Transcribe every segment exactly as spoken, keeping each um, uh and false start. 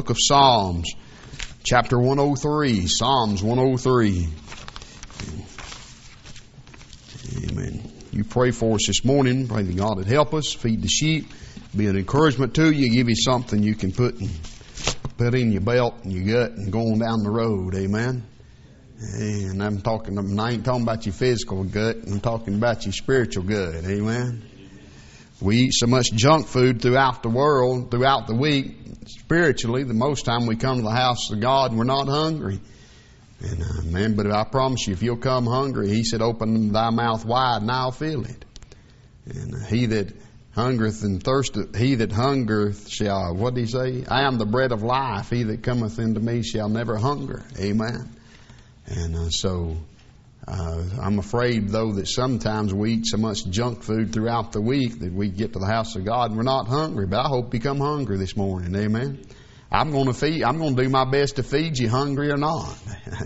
book of Psalms, chapter one oh three. Psalms one oh three. Amen. You pray for us this morning. Pray that God would help us, feed the sheep, be an encouragement to you, give you something you can put in, put in your belt and your gut and go on down the road. Amen. And I'm talking, I ain't talking about your physical gut. I'm talking about your spiritual gut. Amen. We eat so much junk food throughout the world, throughout the week. Spiritually, the most time we come to the house of God and we're not hungry. And uh, man, but I promise you, if you'll come hungry, He said, open thy mouth wide and I'll fill it. And uh, he that hungereth and thirsteth, he that hungereth shall, what did He say? I am the bread of life. He that cometh into me shall never hunger. Amen. And uh, so, uh, I'm afraid though that sometimes we eat so much junk food throughout the week that we get to the house of God and we're not hungry. But I hope you come hungry this morning. Amen. I'm going to feed, I'm going to do my best to feed you, hungry or not.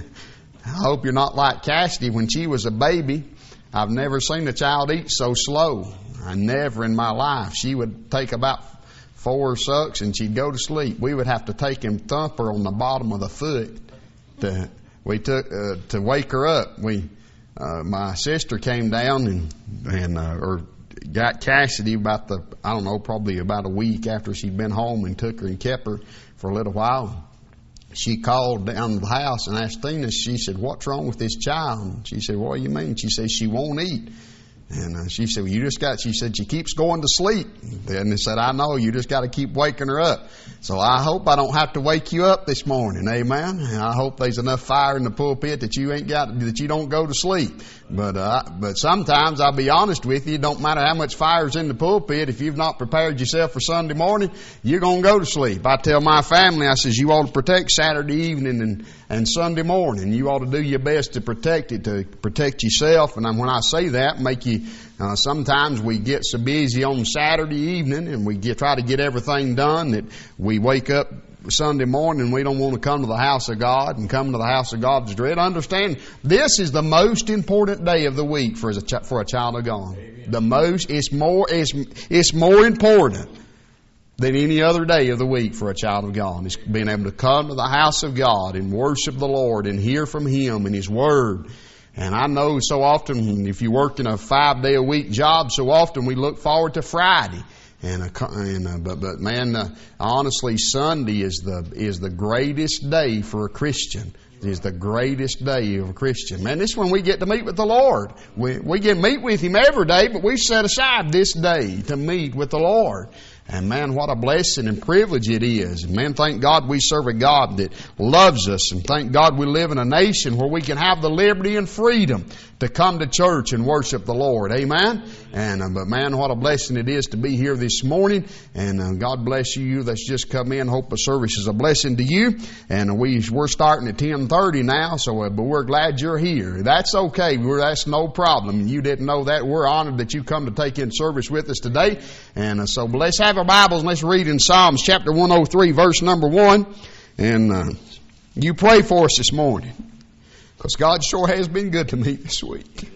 I hope you're not like Cassidy when she was a baby. I've never seen a child eat so slow. I never in my life. She would take about four sucks and she'd go to sleep. We would have to take and thump her on the bottom of the foot to, we took, uh, to wake her up. We, uh, my sister came down and, and, uh, or got Cassidy about the, I don't know, probably about a week after she'd been home and took her and kept her for a little while. She called down to the house and asked Tina, she said, what's wrong with this child? And she said, what do you mean? She said, she won't eat. And uh, she said, well, you just got, she said, she keeps going to sleep. And they said, I know, you just got to keep waking her up. So I hope I don't have to wake you up this morning. Amen. And I hope there's enough fire in the pulpit that you ain't got, that you don't go to sleep. But, uh, but sometimes I'll be honest with you, it don't matter how much fire's in the pulpit. If you've not prepared yourself for Sunday morning, you're going to go to sleep. I tell my family, I says, you ought to protect Saturday evening and, and Sunday morning. You ought to do your best to protect it, to protect yourself. And when I say that, make you, uh, sometimes we get so busy on Saturday evening and we get, try to get everything done that we wake up Sunday morning and we don't want to come to the house of God and come to the house of God's dread. Understand, this is the most important day of the week for a, ch- for a child of God. Amen. The most, it's more, it's, it's more important than any other day of the week for a child of God. It's being able to come to the house of God and worship the Lord and hear from Him and His Word. And I know so often, if you work in a five-day-a-week job, so often we look forward to Friday. And, uh, and uh, but but man, uh, honestly, Sunday is the is the greatest day for a Christian. It is the greatest day of a Christian. Man, this is when we get to meet with the Lord. We we get to meet with Him every day, but we set aside this day to meet with the Lord. And man, what a blessing and privilege it is. And man, thank God we serve a God that loves us. And thank God we live in a nation where we can have the liberty and freedom to come to church and worship the Lord. Amen? And uh, but man, what a blessing it is to be here this morning. And uh, God bless you that's just come in. Hope the service is a blessing to you. And uh, we, we're starting at ten thirty now, so uh, but we're glad you're here. That's okay. We're, that's no problem. You didn't know that. We're honored that you come to take in service with us today. And uh, so let's have our Bibles and let's read in Psalms chapter one oh three, verse number one. And uh, you pray for us this morning, because God sure has been good to me this week.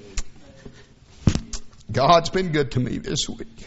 God's been good to me this week.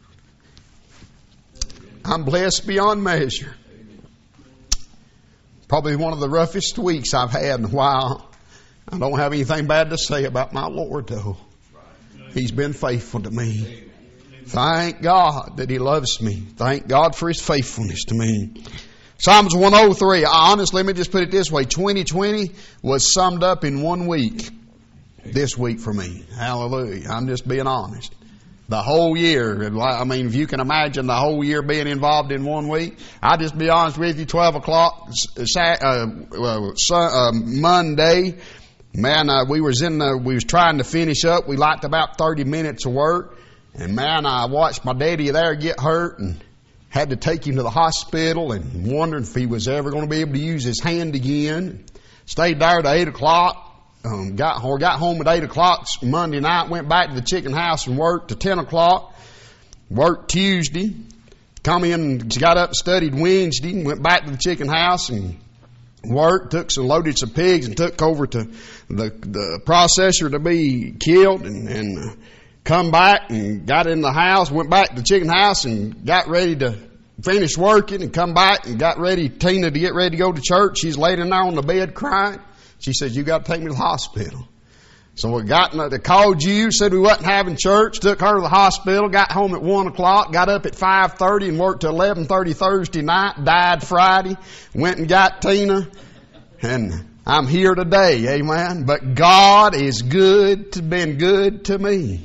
I'm blessed beyond measure. Probably one of the roughest weeks I've had in a while. I don't have anything bad to say about my Lord, though. He's been faithful to me. Thank God that He loves me. Thank God for His faithfulness to me. Psalms one oh three. Honestly, let me just put it this way. twenty twenty was summed up in one week. This week for me. Hallelujah. I'm just being honest. The whole year. I mean, if you can imagine the whole year being involved in one week. I'll just be honest with you. twelve o'clock uh, uh, Monday. Man, uh, we was in the, we was trying to finish up. We liked about thirty minutes of work. And man, I watched my daddy there get hurt and had to take him to the hospital and wondering if he was ever going to be able to use his hand again. Stayed there to eight o'clock. Um, got, or got home at eight o'clock Monday night. Went back to the chicken house and worked to ten o'clock. Worked Tuesday. Come in, got up and studied Wednesday. Went back to the chicken house and worked. Took some, loaded some pigs and took over to the, the processor to be killed. And, and uh, come back and got in the house. Went back to the chicken house and got ready to finished working and come back and got ready, Tina, to get ready to go to church. She's laying there on the bed crying. She says, you got to take me to the hospital. So we got, they called you, said we wasn't having church, took her to the hospital, got home at one o'clock, got up at five thirty and worked till eleven thirty Thursday night, died Friday, went and got Tina, and I'm here today, amen. But God is good, to been good to me.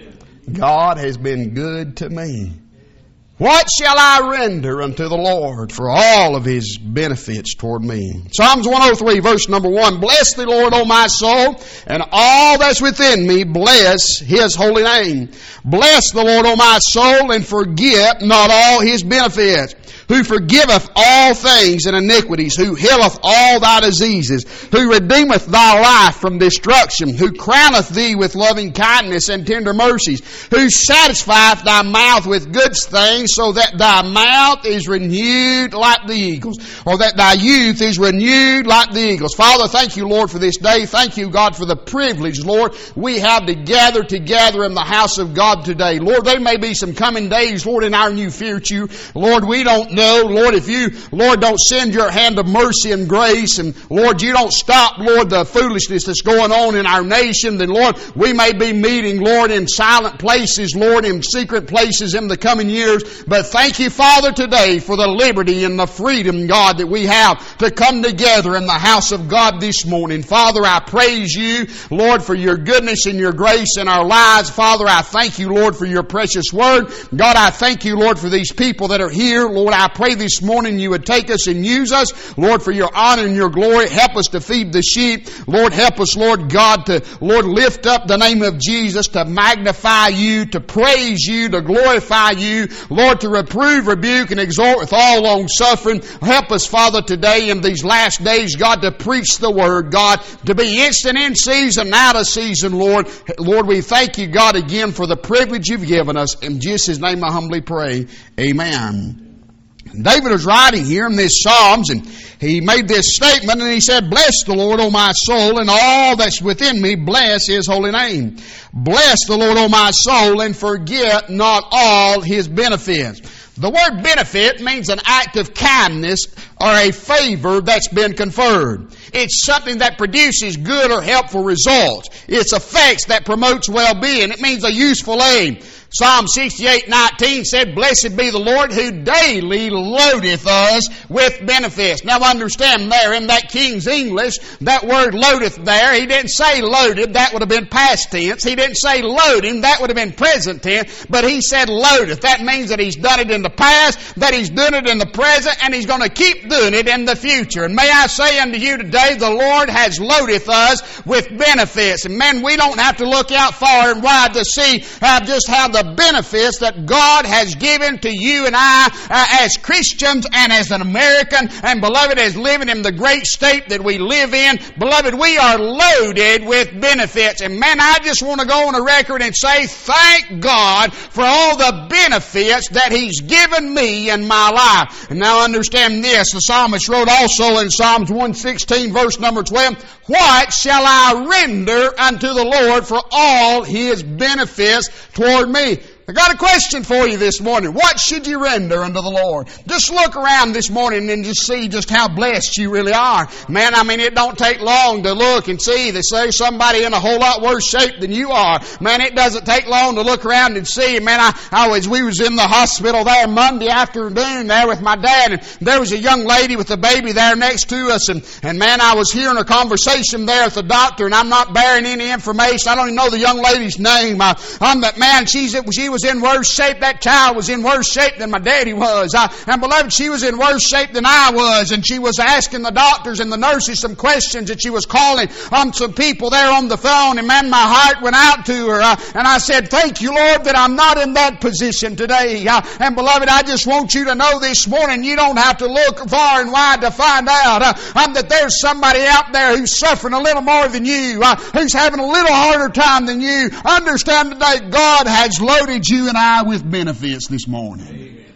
God has been good to me. What shall I render unto the Lord for all of His benefits toward me? Psalms one oh three, verse number one. Bless the Lord, O my soul, and all that's within me, bless His holy name. Bless the Lord, O my soul, and forget not all His benefits. Who forgiveth all things and iniquities, who healeth all thy diseases, who redeemeth thy life from destruction, who crowneth thee with loving kindness and tender mercies, who satisfieth thy mouth with good things, so that thy mouth is renewed like the eagles, or that thy youth is renewed like the eagles. Father, thank you, Lord, for this day. Thank you, God, for the privilege, Lord, we have to gather together in the house of God today. Lord, there may be some coming days, Lord, in our new future. Lord, we don't know, Lord, if you, Lord, don't send your hand of mercy and grace, and Lord, you don't stop, Lord, the foolishness that's going on in our nation, then Lord, we may be meeting, Lord, in silent places, Lord, in secret places in the coming years. But thank you, Father, today for the liberty and the freedom, God, that we have to come together in the house of God this morning. Father, I praise you, Lord, for your goodness and your grace in our lives. Father, I thank you, Lord, for your precious word. God, I thank you, Lord, for these people that are here. Lord, I pray this morning you would take us and use us, Lord, for your honor and your glory. Help us to feed the sheep. Lord, help us, Lord God, to, Lord, lift up the name of Jesus, to magnify you, to praise you, to glorify you, Lord, to reprove, rebuke, and exhort with all long suffering. Help us, Father, today in these last days, God, to preach the word, God, to be instant in season, out of season, Lord. Lord, we thank you, God, again for the privilege you've given us. In Jesus' name I humbly pray. Amen. David was writing here in this Psalms, and he made this statement, and he said, bless the Lord, O my soul, and all that's within me, bless His holy name. Bless the Lord, O my soul, and forget not all His benefits. The word benefit means an act of kindness or a favor that's been conferred. It's something that produces good or helpful results. It's effects that promotes well-being. It means a useful aim. Psalm sixty-eight nineteen said, blessed be the Lord who daily loadeth us with benefits. Now understand there in that King's English, that word loadeth there, he didn't say loaded, that would have been past tense. He didn't say loading, that would have been present tense, but he said loadeth. That means that he's done it in the past, that he's doing it in the present, and he's going to keep doing it in the future. And may I say unto you today, the Lord has loadeth us with benefits. And man, we don't have to look out far and wide to see uh, just how the benefits that God has given to you and I uh, as Christians and as an American, and beloved, as living in the great state that we live in. Beloved, we are loaded with benefits. And man, I just want to go on a record and say thank God for all the benefits that He's given me in my life. And now understand this, the psalmist wrote also in Psalms one sixteen verse number twelve, what shall I render unto the Lord for all His benefits toward me? I got a question for you this morning. What should you render unto the Lord? Just look around this morning and just see just how blessed you really are. Man, I mean, it don't take long to look and see that there's somebody in a whole lot worse shape than you are. Man, it doesn't take long to look around and see. Man, I, I was, we was in the hospital there Monday afternoon there with my dad, and there was a young lady with a baby there next to us, and, and man, I was hearing a conversation there with the doctor, and I'm not bearing any information. I don't even know the young lady's name. I, I'm that man, she's, she was was in worse shape. That child was in worse shape than my daddy was. I, and beloved, she was in worse shape than I was. And she was asking the doctors and the nurses some questions, and she was calling on some people there on the phone. And man, my heart went out to her. Uh, and I said, thank you, Lord, that I'm not in that position today. Uh, and beloved, I just want you to know this morning, you don't have to look far and wide to find out uh, um, that there's somebody out there who's suffering a little more than you, uh, who's having a little harder time than you. Understand today, God has loaded you and I with benefits this morning. Amen.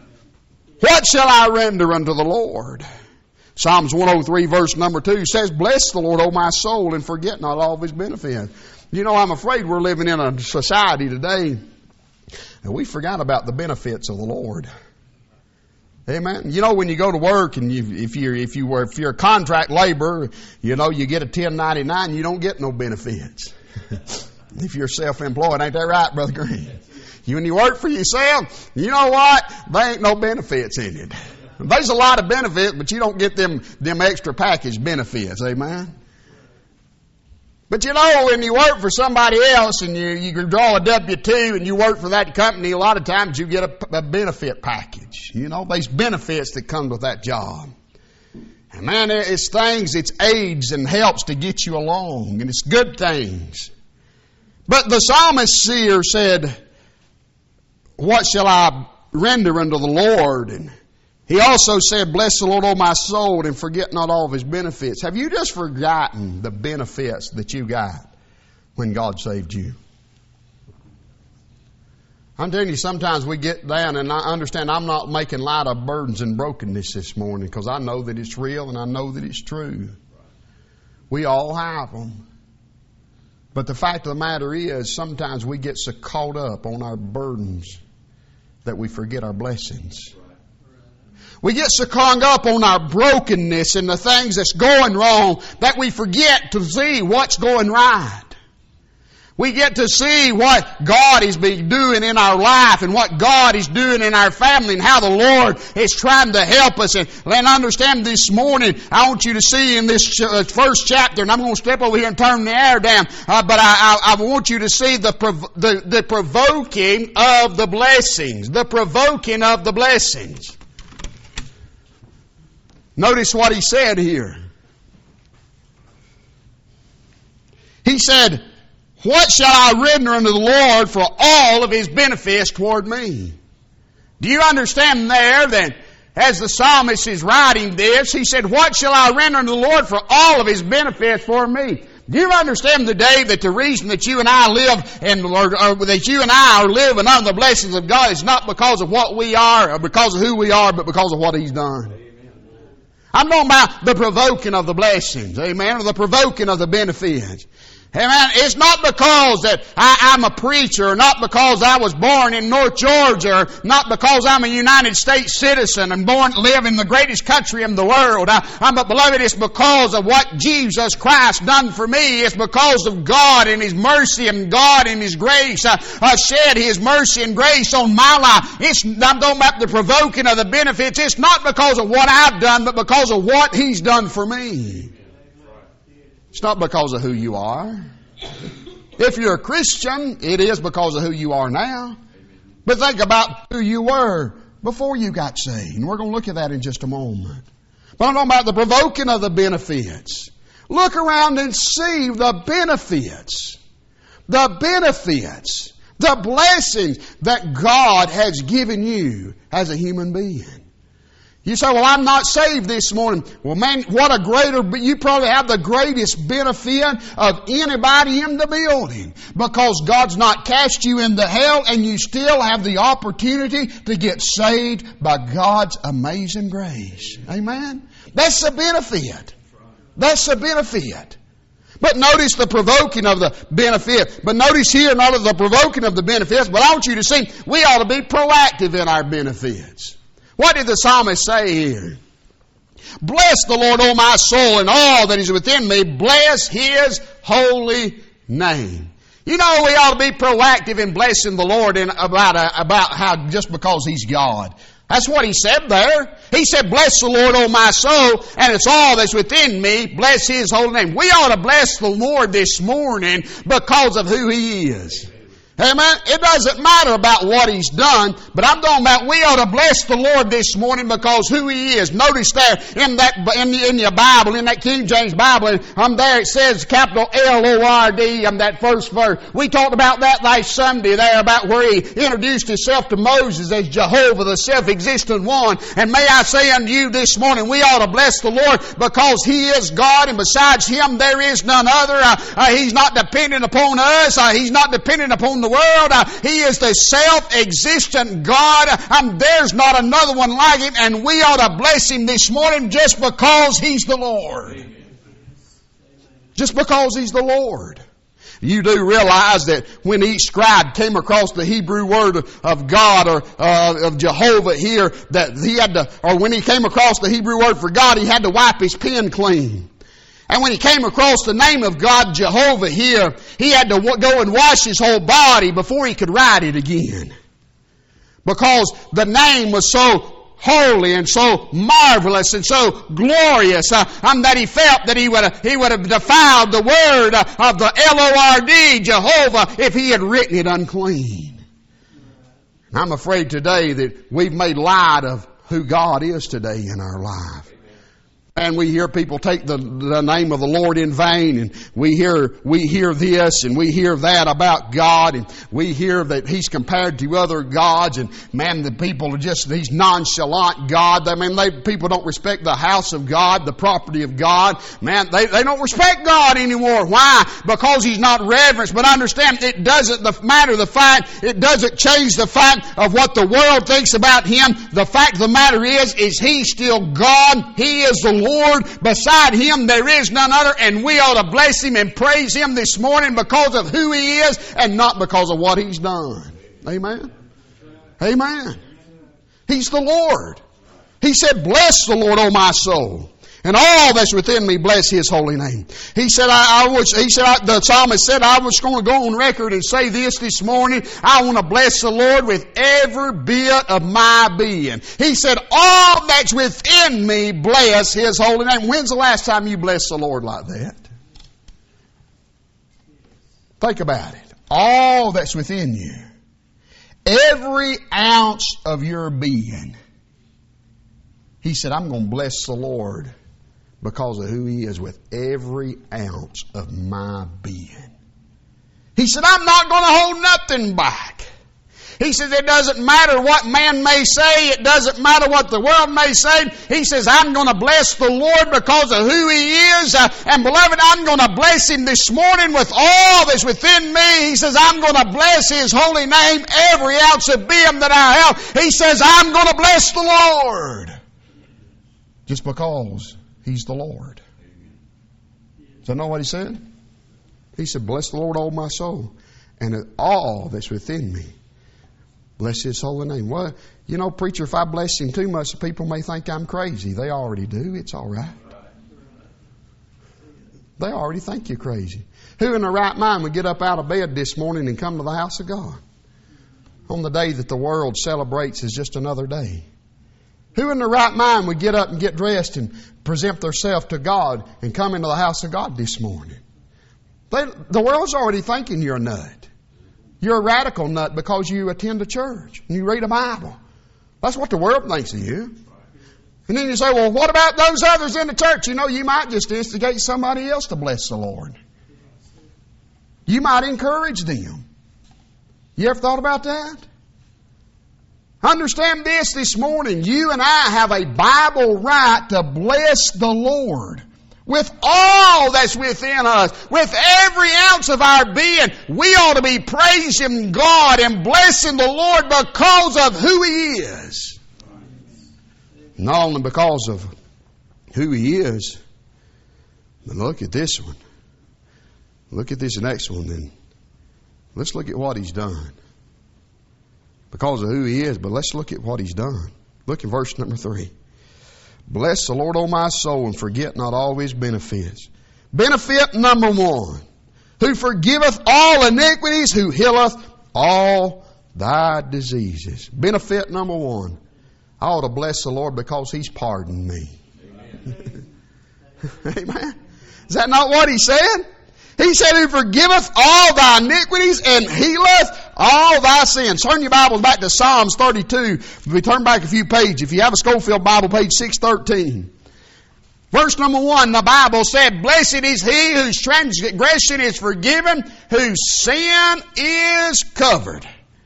What shall I render unto the Lord? Psalms one oh three verse number two says, bless the Lord, O my soul, and forget not all of His benefits. You know, I'm afraid we're living in a society today and we forgot about the benefits of the Lord. Amen. You know, when you go to work and you, if you're if you were if you're a contract laborer, you know you get a ten ninety-nine. You don't get no benefits. If you're self-employed, ain't that right, Brother Green? You, when you work for yourself, you know what? There ain't no benefits in it. There's a lot of benefits, but you don't get them them extra package benefits. Amen. But you know, when you work for somebody else and you, you can draw a W two and you work for that company, a lot of times you get a, a benefit package. You know, there's benefits that come with that job. And man, it's things, it's aids and helps to get you along, and it's good things. But the psalmist here said, what shall I render unto the Lord? And he also said, bless the Lord, O my soul, and forget not all of His benefits. Have you just forgotten the benefits that you got when God saved you? I'm telling you, sometimes we get down, and I understand I'm not making light of burdens and brokenness this morning, because I know that it's real and I know that it's true. We all have them. But the fact of the matter is, sometimes we get so caught up on our burdens that we forget our blessings. We get so hung up on our brokenness and the things that's going wrong that we forget to see what's going right. We get to see what God is doing in our life and what God is doing in our family and how the Lord is trying to help us. And, and understand this morning, I want you to see in this first chapter, and I'm going to step over here and turn the air down, uh, but I, I, I want you to see the, prov- the, the provoking of the blessings. The provoking of the blessings. Notice what he said here. He said, what shall I render unto the Lord for all of His benefits toward me? Do you understand there that as the psalmist is writing this, he said, what shall I render unto the Lord for all of His benefits for me? Do you understand today that the reason that you and I live and or, or that you and I are living under the blessings of God is not because of what we are or because of who we are, but because of what He's done? I'm talking about the provoking of the blessings, amen, or the provoking of the benefits. Amen. It's not because that I, I'm a preacher, not because I was born in North Georgia, not because I'm a United States citizen and born to live in the greatest country in the world. I, I'm a beloved, it's because of what Jesus Christ done for me. It's because of God and His mercy and God and His grace. I, I shed His mercy and grace on my life. It's, I'm talking about the provoking of the benefits. It's not because of what I've done, but because of what He's done for me. It's not because of who you are. If you're a Christian, it is because of who you are now. But think about who you were before you got saved. And we're going to look at that in just a moment. But I'm talking about the provoking of the benefits. Look around and see the benefits. The benefits. The blessings that God has given you as a human being. You say, well, I'm not saved this morning. Well, man, what a greater, but you probably have the greatest benefit of anybody in the building. Because God's not cast you into hell and you still have the opportunity to get saved by God's amazing grace. Amen? That's the benefit. That's the benefit. But notice the provoking of the benefit. But notice here, not of the provoking of the benefits, but I want you to see, we ought to be proactive in our benefits. What did the psalmist say here? Bless the Lord, O my soul, and all that is within me. Bless His holy name. You know, we ought to be proactive in blessing the Lord in about, uh, about how just because He's God. That's what He said there. He said, bless the Lord, O my soul, and it's all that's within me. Bless His holy name. We ought to bless the Lord this morning because of who He is. Amen. It doesn't matter about what He's done, but I'm talking about we ought to bless the Lord this morning because who He is. Notice there in that in, the, in your Bible, in that King James Bible, um, there it says capital L O R D, um, that first verse. We talked about that last Sunday there about where He introduced Himself to Moses as Jehovah, the self-existent one. And may I say unto you this morning, we ought to bless the Lord because He is God, and besides Him there is none other. Uh, uh, he's not dependent upon us. Uh, he's not dependent upon the world. Uh, he is the self-existent God. Um, there's not another one like Him, and we ought to bless Him this morning just because He's the Lord. Just because He's the Lord. You do realize that when each scribe came across the Hebrew word of God or uh, of Jehovah here, that he had to, or when he came across the Hebrew word for God, he had to wipe his pen clean. And when he came across the name of God, Jehovah here, he had to go and wash his whole body before he could write it again. Because the name was so holy and so marvelous and so glorious, uh, um, that he felt that he would have, he would have defiled the word uh, of the L O R D, Jehovah, if he had written it unclean. And I'm afraid today that we've made light of who God is today in our life. And we hear people take the, the name of the Lord in vain, and we hear, we hear this and we hear that about God, and we hear that He's compared to other gods, and man, the people are just these nonchalant God. I mean, they, people don't respect the house of God, the property of God. Man, they, they don't respect God anymore. Why? Because He's not reverenced. But understand, it doesn't matter the fact, it doesn't change the fact of what the world thinks about Him. The fact of the matter is, is He's still God. He is the Lord. Beside Him there is none other, and we ought to bless Him and praise Him this morning because of who He is and not because of what He's done. Amen? Amen. He's the Lord. He said, bless the Lord, O my soul, and all that's within me, bless His holy name. He said, I, I was, he said, I, the psalmist said, I was going to go on record and say this this morning. I want to bless the Lord with every bit of my being. He said, all that's within me, bless His holy name. When's the last time you blessed the Lord like that? Think about it. All that's within you. Every ounce of your being. He said, I'm going to bless the Lord because of who He is with every ounce of my being. He said, I'm not going to hold nothing back. He says, it doesn't matter what man may say. It doesn't matter what the world may say. He says, I'm going to bless the Lord because of who He is. Uh, and beloved, I'm going to bless Him this morning with all that's within me. He says, I'm going to bless His holy name, every ounce of being that I have. He says, I'm going to bless the Lord. Just because He's the Lord. Does that know what He said? He said, bless the Lord, O my soul, and all that's within me. Bless His holy name. Well, you know, preacher, if I bless Him too much, people may think I'm crazy. They already do. It's all right. They already think you're crazy. Who in their right mind would get up out of bed this morning and come to the house of God on the day that the world celebrates as just another day? Who in their right mind would get up and get dressed and present themselves to God and come into the house of God this morning? They, the world's already thinking you're a nut. You're a radical nut because you attend a church and you read a Bible. That's what the world thinks of you. And then you say, well, what about those others in the church? You know, you might just instigate somebody else to bless the Lord. You might encourage them. You ever thought about that? Understand this this morning. You and I have a Bible right to bless the Lord. With all that's within us, with every ounce of our being, we ought to be praising God and blessing the Lord because of who He is. Not only because of who He is, but look at this one. Look at this next one then. Let's look at what He's done. Because of who He is, but let's look at what He's done. Look at verse number three. Bless the Lord, O my soul, and forget not all His benefits. Benefit number one, who forgiveth all iniquities, who healeth all thy diseases. Benefit number one, I ought to bless the Lord because He's pardoned me. Amen. Amen. Is that not what He said? He said, who forgiveth all thy iniquities and healeth all thy sins. Turn your Bibles back to Psalms thirty-two. If we turn back a few pages, if you have a Schofield Bible, page six thirteen. Verse number one, the Bible said, blessed is he whose transgression is forgiven, whose sin is covered.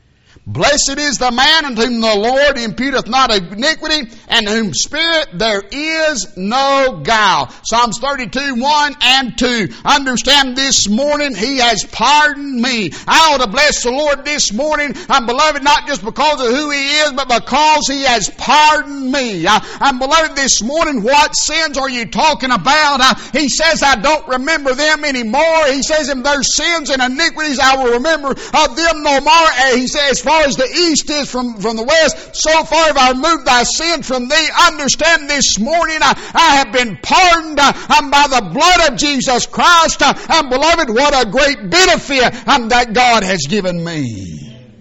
Blessed is the man unto whom the Lord imputeth not iniquity, and in whom spirit there is no guile. Psalms thirty-two, one and two. Understand this morning, He has pardoned me. I ought to bless the Lord this morning, I'm beloved, not just because of who He is, but because He has pardoned me. I, I'm beloved this morning, what sins are you talking about? I, he says, I don't remember them anymore. He says, if there's sins and iniquities, I will remember of them no more. And He says, as far as the east is from, from the west, so far have I removed thy sin from thee. Understand this morning, I, I have been pardoned uh, by the blood of Jesus Christ. Uh, and beloved, what a great benefit um, that God has given me.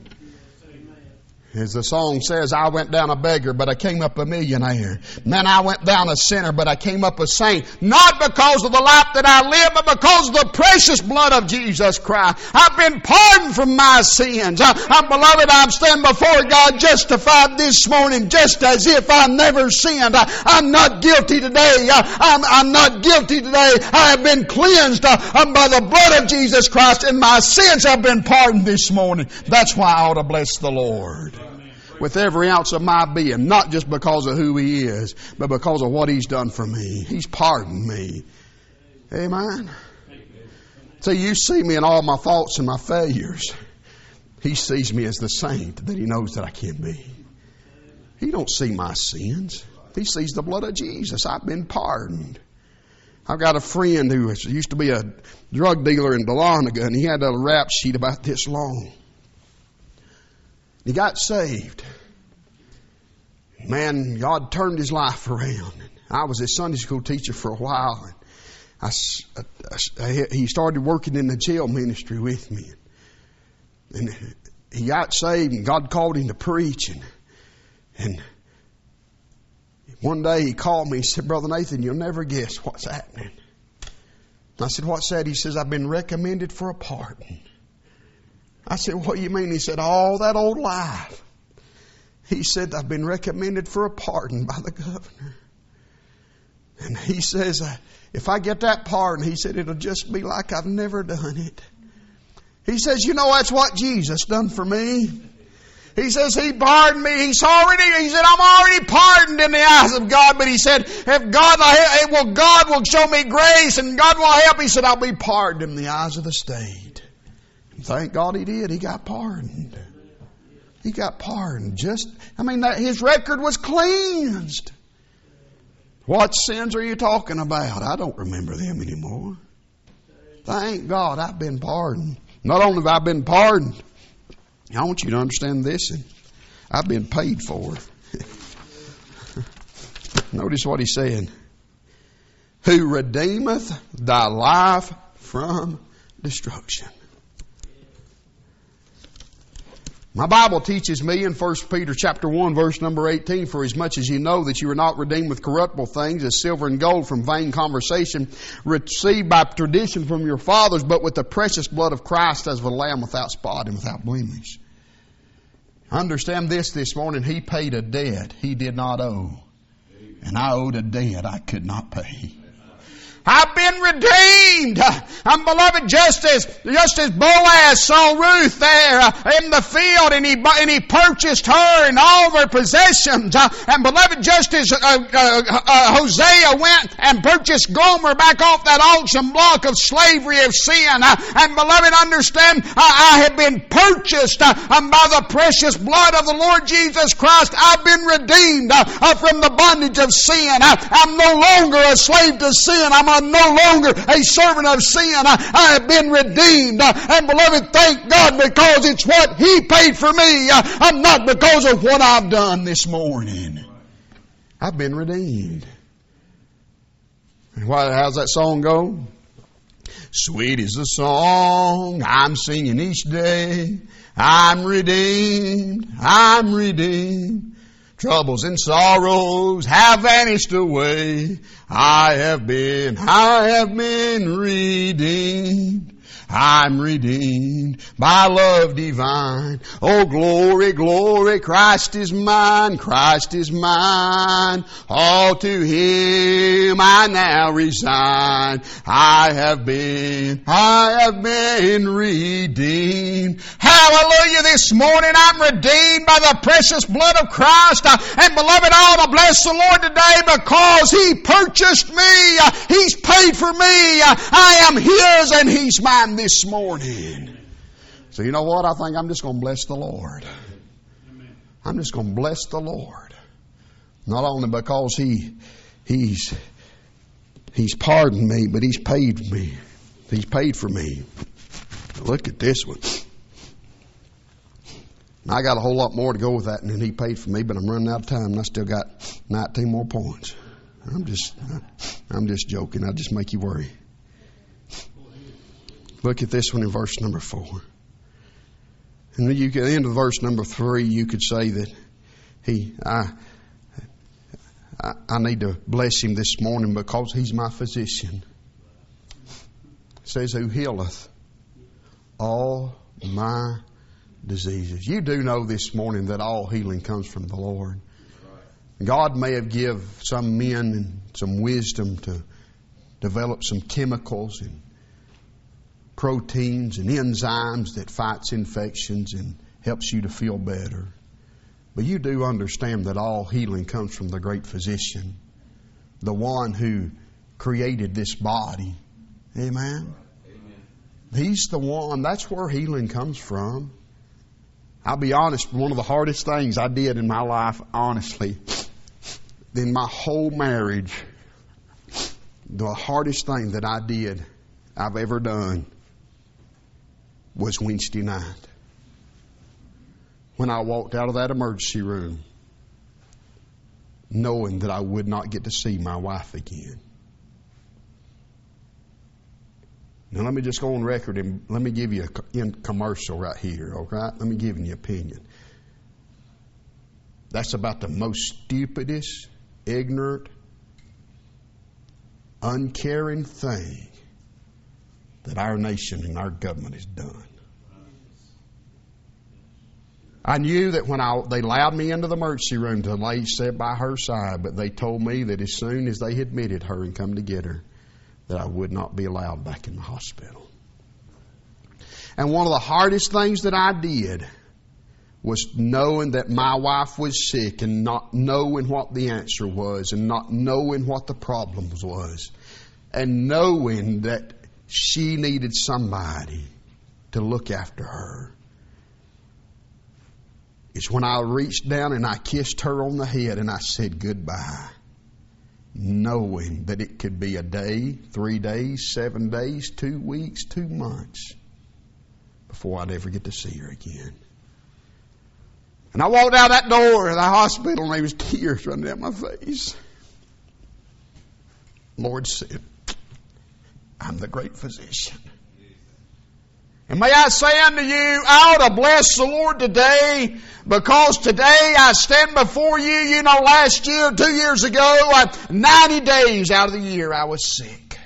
As the song says, I went down a beggar, but I came up a millionaire. Man, I went down a sinner, but I came up a saint. Not because of the life that I live, but because of the precious blood of Jesus Christ. I've been pardoned from my sins. I, I'm beloved, I'm standing before God justified this morning, just as if I never sinned. I, I'm not guilty today. I, I'm, I'm not guilty today. I have been cleansed uh, by the blood of Jesus Christ, and my sins have been pardoned this morning. That's why I ought to bless the Lord with every ounce of my being, not just because of who He is, but because of what He's done for me. He's pardoned me. Amen. So you see me in all my faults and my failures. He sees me as the saint that He knows that I can be. He don't see my sins. He sees the blood of Jesus. I've been pardoned. I've got a friend who used to be a drug dealer in Dahlonega, and he had a rap sheet about this long. He got saved. Man, God turned his life around. I was his Sunday school teacher for a while. And I, I, he started working in the jail ministry with me. And he got saved, and God called him to preach. And, and one day he called me. He said, Brother Nathan, you'll never guess what's happening. I said, what's that? He says, I've been recommended for a pardon. I said, what do you mean? He said, all that old life. He said, I've been recommended for a pardon by the governor. And he says, if I get that pardon, he said, it'll just be like I've never done it. He says, you know, that's what Jesus done for me. He says, He pardoned me. He's already, he said, I'm already pardoned in the eyes of God. But he said, if God, well, God will show me grace and God will help. He said, I'll be pardoned in the eyes of the state. Thank God he did. He got pardoned. He got pardoned. Just, I mean, that, his record was cleansed. What sins are you talking about? I don't remember them anymore. Thank God I've been pardoned. Not only have I been pardoned, I want you to understand this. I've been paid for. Notice what he's saying. Who redeemeth thy life from destruction. My Bible teaches me in First Peter chapter one, verse number eighteen, for as much as you know that you are not redeemed with corruptible things, as silver and gold from vain conversation, received by tradition from your fathers, but with the precious blood of Christ as of a lamb without spot and without blemish. Understand this this morning. He paid a debt He did not owe. And I owed a debt I could not pay. I've been redeemed. I'm beloved, just as, just as Boaz saw Ruth there in the field and he, and he purchased her and all of her possessions. And beloved, just as uh, uh, uh, Hosea went and purchased Gomer back off that auction block of slavery of sin. Uh, and beloved, understand, uh, I have been purchased uh, by the precious blood of the Lord Jesus Christ. I've been redeemed uh, uh, from the bondage of sin. Uh, I'm no longer a slave to sin. I'm I'm no longer a servant of sin. I, I have been redeemed. And beloved, thank God, because it's what He paid for me. I'm not because of what I've done this morning. I've been redeemed. And why, how's that song go? Sweet is the song I'm singing each day. I'm redeemed. I'm redeemed. Troubles and sorrows have vanished away. I have been, I have been redeemed. I'm redeemed by love divine. Oh, glory, glory, Christ is mine, Christ is mine. All to Him Him I now resign. I have been, I have been redeemed. Hallelujah. This morning I'm redeemed by the precious blood of Christ. And beloved, I ought to bless the Lord today because He purchased me. He's paid for me. I am His and He's mine this morning. So you know what? I think I'm just going to bless the Lord. I'm just going to bless the Lord. Not only because He, He's, He's pardoned me, but He's paid me. He's paid for me. Look at this one. Now, I got a whole lot more to go with that than He paid for me, but I'm running out of time and I still got nineteen more points. I'm just, I'm just joking. I'll just make you worry. Look at this one in verse number four. And then you get into verse number three, you could say that he, I, I, I need to bless Him this morning because He's my physician. It says, who healeth all my diseases. You do know this morning that all healing comes from the Lord. God may have given some men some wisdom to develop some chemicals and proteins and enzymes that fights infections and helps you to feel better. But you do understand that all healing comes from the great physician, the one who created this body. Amen? Amen. He's the one. That's where healing comes from. I'll be honest, one of the hardest things I did in my life, honestly, in my whole marriage, the hardest thing that I did, I've ever done, was Wednesday night. When I walked out of that emergency room, knowing that I would not get to see my wife again. Now let me just go on record and let me give you a commercial right here, okay? Let me give you an opinion. That's about the most stupidest, ignorant, uncaring thing that our nation and our government has done. I knew that when I, they allowed me into the emergency room to lay sit by her side, but they told me that as soon as they admitted her and come to get her, that I would not be allowed back in the hospital. And one of the hardest things that I did was knowing that my wife was sick and not knowing what the answer was and not knowing what the problem was and knowing that she needed somebody to look after her. It's when I reached down and I kissed her on the head and I said goodbye, knowing that it could be a day, three days, seven days, two weeks, two months before I'd ever get to see her again. And I walked out that door of the hospital and there was tears running down my face. Lord said, I'm the great physician. And may I say unto you, I ought to bless the Lord today because today I stand before you. You know, last year, two years ago, uh, ninety days out of the year I was sick.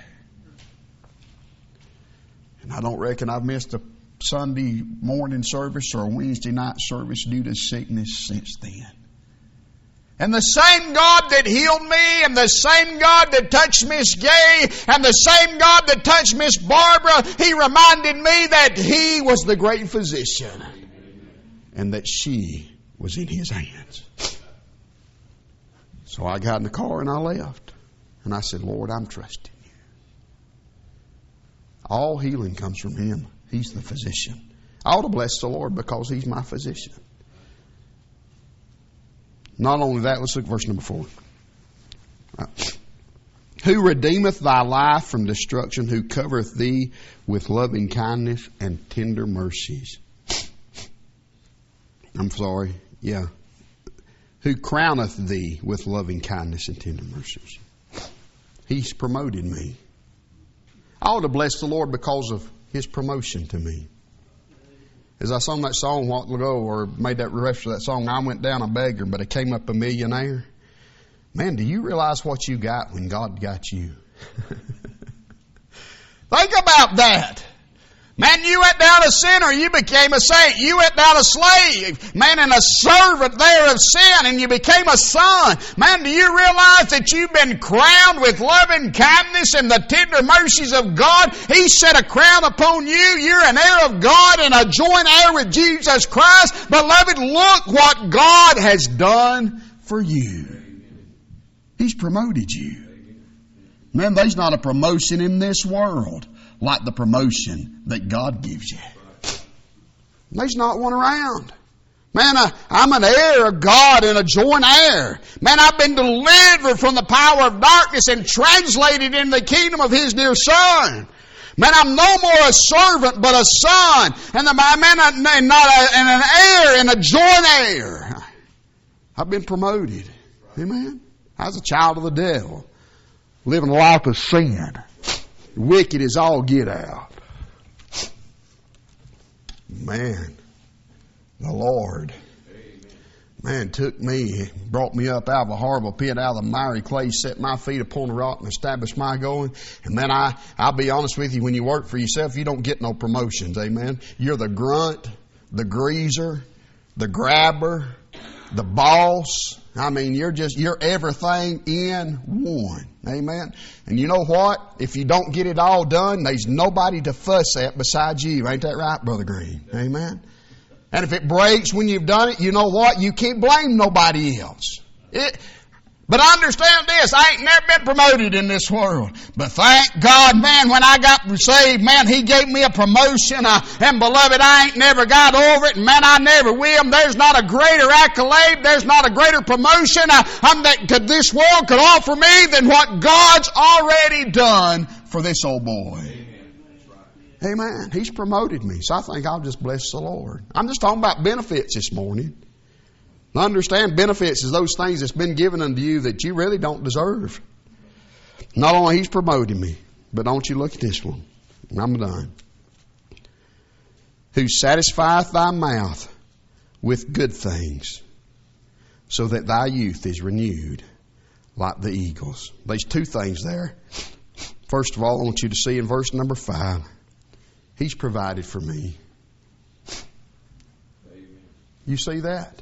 And I don't reckon I've missed a Sunday morning service or a Wednesday night service due to sickness since then. And the same God that healed me and the same God that touched Miss Gay and the same God that touched Miss Barbara, He reminded me that He was the great physician and that she was in His hands. So I got in the car and I left. And I said, Lord, I'm trusting You. All healing comes from Him. He's the physician. I ought to bless the Lord because He's my physician. Not only that, let's look at verse number four. Right. Who redeemeth thy life from destruction, who covereth thee with loving kindness and tender mercies. I'm sorry, yeah. Who crowneth thee with loving kindness and tender mercies. He's promoted me. I ought to bless the Lord because of His promotion to me. As I sung that song a while ago, or made that reference to that song, I went down a beggar, but I came up a millionaire. Man, do you realize what you got when God got you? Think about that. Man, you went down a sinner, you became a saint. You went down a slave, man, and a servant there of sin, and you became a son. Man, do you realize that you've been crowned with loving kindness and the tender mercies of God? He set a crown upon you. You're an heir of God and a joint heir with Jesus Christ. Beloved, look what God has done for you. He's promoted you. Man, there's not a promotion in this world like the promotion that God gives you. There's not one around. Man, I, I'm an heir of God and a joint heir. Man, I've been delivered from the power of darkness and translated into the kingdom of His dear Son. Man, I'm no more a servant but a son, and the man, and not a, and an heir and a joint heir. I've been promoted. Amen. I was a child of the devil, living a life of sin. Wicked as all get out. Man, the Lord, man, took me, brought me up out of a horrible pit, out of the miry clay, set my feet upon a rock and established my going. And man, I, I'll be honest with you, when you work for yourself, you don't get no promotions, amen. You're the grunt, the greaser, the grabber, the boss. I mean, you're just, you're everything in one. Amen. And you know what? If you don't get it all done, there's nobody to fuss at besides you. Ain't that right, Brother Green? Amen. And if it breaks when you've done it, you know what? You can't blame nobody else. It, but understand this, I ain't never been promoted in this world. But thank God, man, when I got saved, man, He gave me a promotion. Uh, and beloved, I ain't never got over it. And man, I never will. There's not a greater accolade. There's not a greater promotion uh, um, that could, this world could offer me than what God's already done for this old boy. Amen. He's promoted me. So I think I'll just bless the Lord. I'm just talking about benefits this morning. Understand, benefits is those things that's been given unto you that you really don't deserve. Not only He's promoting me, but don't you look at this one. I'm done. Who satisfieth thy mouth with good things, so that thy youth is renewed like the eagles. There's two things there. First of all, I want you to see in verse number five, He's provided for me. You see that?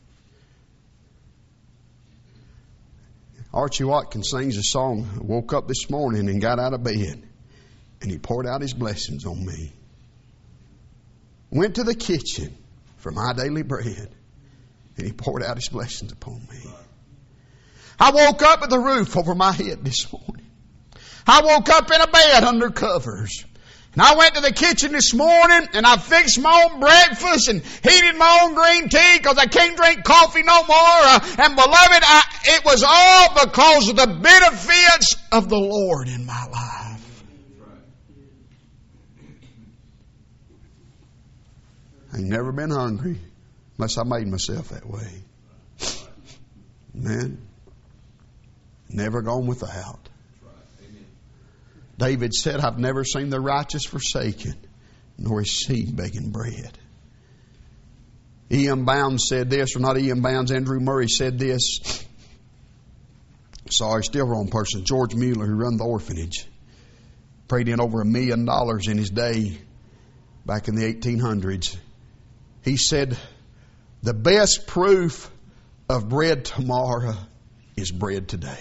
Archie Watkins sings a song, woke up this morning and got out of bed, and he poured out His blessings on me. Went to the kitchen for my daily bread, and He poured out His blessings upon me. I woke up with the roof over my head this morning. I woke up in a bed under covers. And I went to the kitchen this morning and I fixed my own breakfast and heated my own green tea because I can't drink coffee no more. Uh, and beloved, I, it was all because of the benefits of the Lord in my life. I ain't never been hungry unless I made myself that way. Amen. Never gone without. David said, I've never seen the righteous forsaken, nor his seed begging bread. E M Bounds said this, or not E M Bounds, Andrew Murray said this. Sorry, still wrong person. George Mueller, who run the orphanage, prayed in over a million dollars in his day back in the eighteen hundreds. He said, the best proof of bread tomorrow is bread today.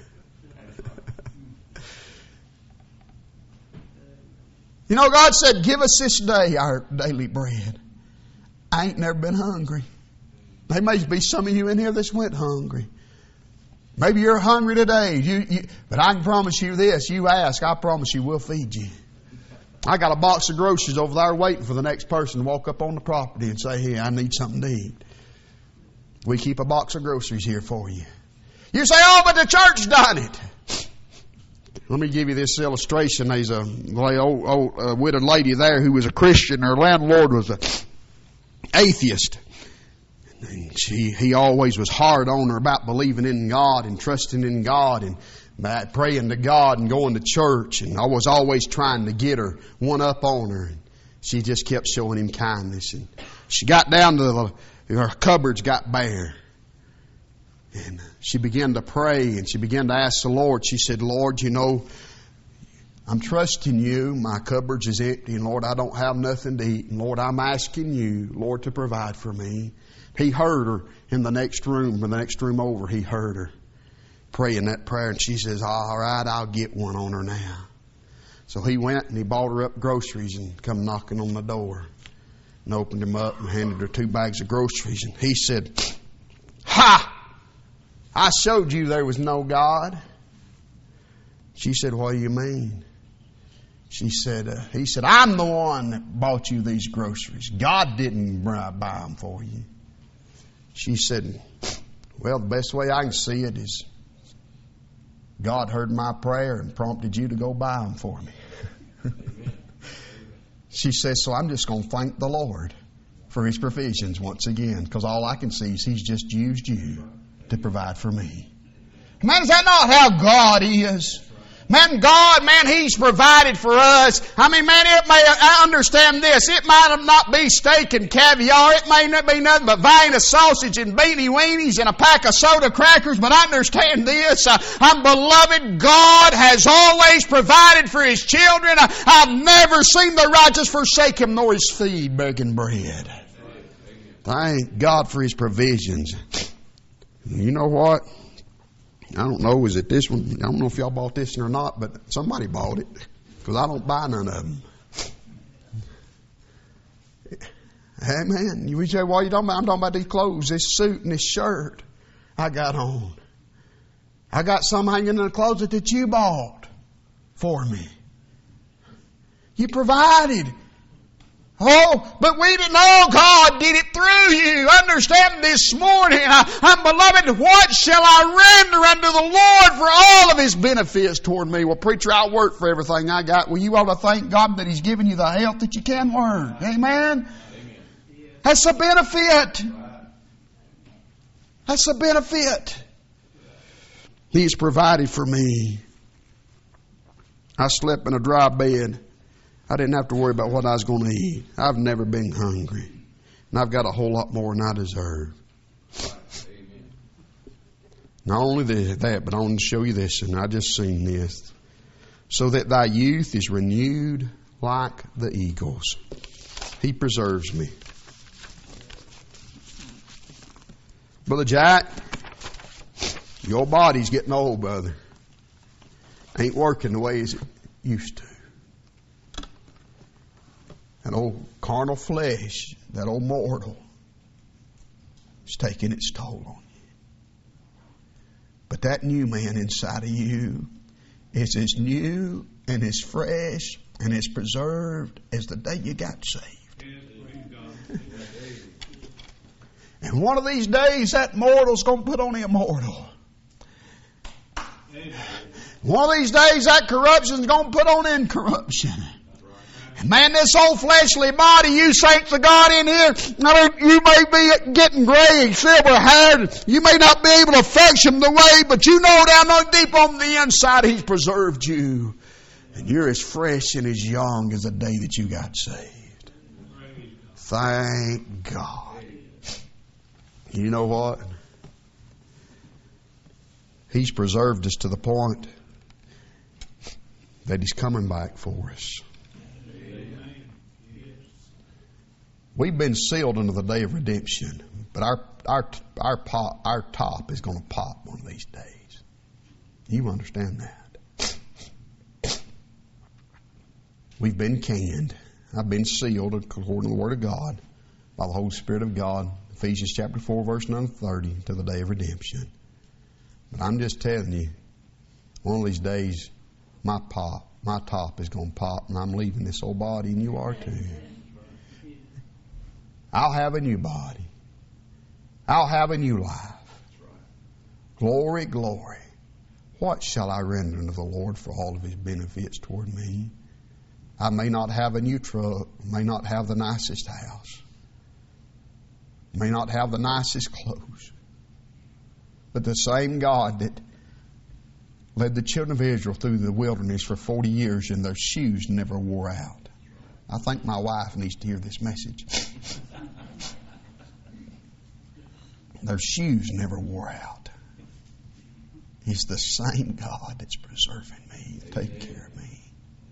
You know, God said, give us this day our daily bread. I ain't never been hungry. There may be some of you in here that's went hungry. Maybe you're hungry today. You, you, but I can promise you this. You ask, I promise you we'll feed you. I got a box of groceries over there waiting for the next person to walk up on the property and say, hey, I need something to eat. We keep a box of groceries here for you. You say, oh, but the church done it. Let me give you this illustration. There's a old, old uh, widowed lady there who was a Christian. Her landlord was an atheist. And she, he always was hard on her about believing in God and trusting in God and about praying to God and going to church. And I was always trying to get her one up on her. And she just kept showing him kindness. And she got down to the, her cupboards got bare. And she began to pray and she began to ask the Lord. She said, Lord, you know, I'm trusting you. My cupboards is empty, and Lord, I don't have nothing to eat. And Lord, I'm asking you, Lord, to provide for me. He heard her in the next room, or the next room over. He heard her praying that prayer, and she says, all right, I'll get one on her now. So he went and he bought her up groceries and come knocking on the door, and opened him up and handed her two bags of groceries. And he said, ha! I showed you there was no God. She said, what do you mean? She said, uh, he said, I'm the one that bought you these groceries. God didn't buy them for you. She said, well, the best way I can see it is God heard my prayer and prompted you to go buy them for me. She says, so I'm just going to thank the Lord for His provisions once again, because all I can see is He's just used you to provide for me. Man, is that not how God is? Man, God, man, He's provided for us. I mean, man, it may, I understand this. It might not be steak and caviar. It may not be nothing but vein of sausage and beanie weenies and a pack of soda crackers. But I understand this. Uh, I'm beloved. God has always provided for His children. Uh, I've never seen the righteous forsake Him nor His seed begging bread. Thank God for His provisions. You know what? I don't know, is it this one? I don't know if y'all bought this or not, but somebody bought it, because I don't buy none of them. Hey man, you say, what are you talking about? I'm talking about these clothes, this suit and this shirt I got on. I got some hanging in the closet that you bought for me. You provided. Oh, but we didn't know God did it through you. Understand this morning, I, I'm beloved, what shall I render unto the Lord for all of His benefits toward me? Well, preacher, I'll work for everything I got. Well, you ought to thank God that He's given you the health that you can work. Amen? That's a benefit. That's a benefit. He's provided for me. I slept in a dry bed. I didn't have to worry about what I was going to eat. I've never been hungry. And I've got a whole lot more than I deserve. Amen. Not only that, but I want to show you this, and I just seen this. So that thy youth is renewed like the eagles. He preserves me. Brother Jack, your body's getting old, brother. Ain't working the way as it used to. That old carnal flesh, that old mortal, is taking its toll on you. But that new man inside of you is as new and as fresh and as preserved as the day you got saved. And one of these days, that mortal's going to put on the immortal. One of these days, that corruption's going to put on incorruption. Man, this old fleshly body, you saints of God in here, I mean, you may be getting gray and silver haired. You may not be able to function the way, but you know down deep on the inside He's preserved you. And you're as fresh and as young as the day that you got saved. Thank God. You know what? He's preserved us to the point that He's coming back for us. We've been sealed unto the day of redemption, but our our our pop, our top is going to pop one of these days. You understand that? We've been canned. I've been sealed according to the Word of God by the Holy Spirit of God. Ephesians chapter four, verse number thirty, to the day of redemption. But I'm just telling you, one of these days, my pop, my top is going to pop, and I'm leaving this old body, and you are too. I'll have a new body. I'll have a new life. Glory, glory. What shall I render unto the Lord for all of His benefits toward me? I may not have a new truck, may not have the nicest house, may not have the nicest clothes, but the same God that led the children of Israel through the wilderness for forty years and their shoes never wore out. I think my wife needs to hear this message. Their shoes never wore out. He's the same God that's preserving me, taking care of me.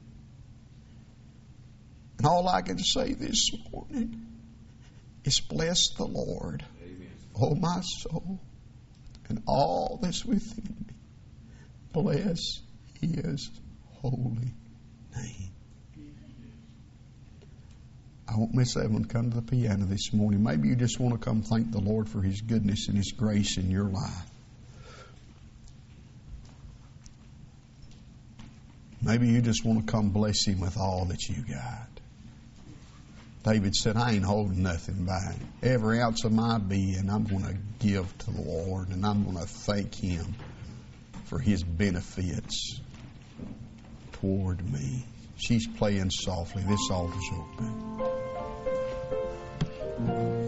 And all I can say this morning is bless the Lord, oh my soul, and all that's within me. Bless His holy name. I want Miss Evelyn to come to the piano this morning. Maybe you just want to come thank the Lord for His goodness and His grace in your life. Maybe you just want to come bless Him with all that you got. David said, I ain't holding nothing back. Every ounce of my being, I'm going to give to the Lord, and I'm going to thank Him for His benefits toward me. She's playing softly. This altar's open.